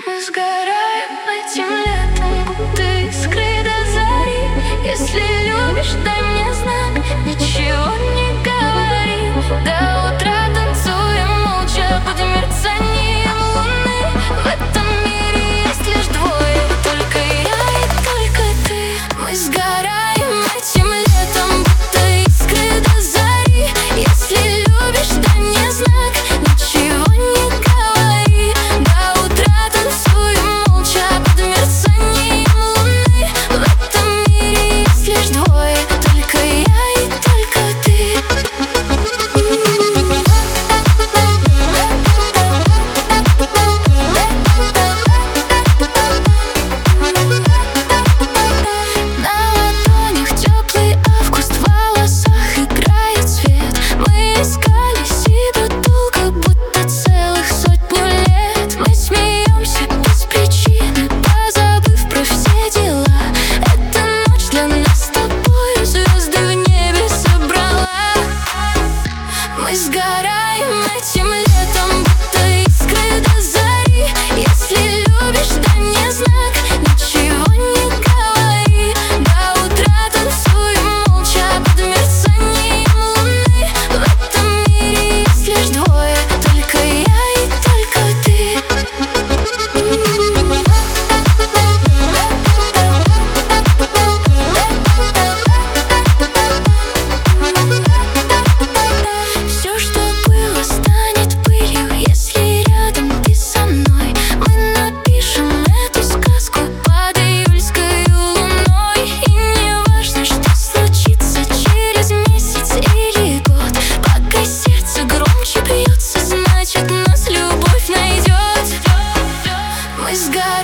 Мы сгораем этим летом, будто искры до зари. Если любишь, дай мне знак, ничего не говори. До утра танцуем молча под мерцанием луны. В этом мире есть лишь двое, только я и только ты. Мы сгораем этим летом, будто искры до зари. Если любишь, дай мне знак, ничего не говори. До утра танцуем молча под мерцанием луны. В этом мире есть лишь двое, только я и только ты. На ладонях теплый август, в волосах играет свет. Мы искались и долго, будто целых 100 лет. Мы смеемся без причины, позабыв про все дела. Эта ночь для нас с тобой звезды в небе собрала. Мы сгораем этим летом, будто искры до зари. Если любишь, дай мне знак, ничего не говори. До утра танцуем молча под мерцанием луны. В этом мире есть лишь двое, только я и только ты. Все, что было, станет пылью, если рядом ты со мной. Мы напишем эту сказку под июльской луной. И не важно, что случится через месяц или год. Пока сердце громче бьется, значит нас любовь найдет. Мы сгораем